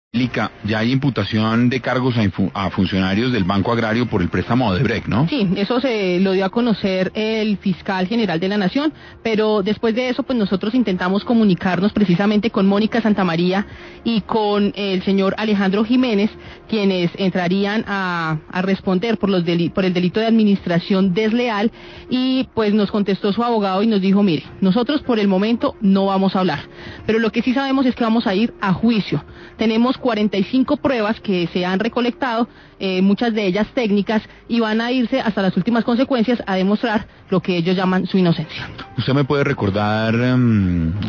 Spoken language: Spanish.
Lica, ya hay imputación de cargos a funcionarios del Banco Agrario por el préstamo de Odebrecht, ¿no? Sí, eso se lo dio a conocer el fiscal general de la Nación, pero después de eso, pues nosotros intentamos comunicarnos precisamente con Mónica Santamaría y con el señor Alejandro Jiménez, quienes entrarían a responder por por el delito de administración desleal, y pues nos contestó su abogado y nos dijo, mire, nosotros por el momento no vamos a hablar, pero lo que sí sabemos es que vamos a ir a juicio. Tenemos 45 pruebas que se han recolectado, muchas de ellas técnicas, y van a irse hasta las últimas consecuencias a demostrar lo que ellos llaman su inocencia. ¿Usted me puede recordar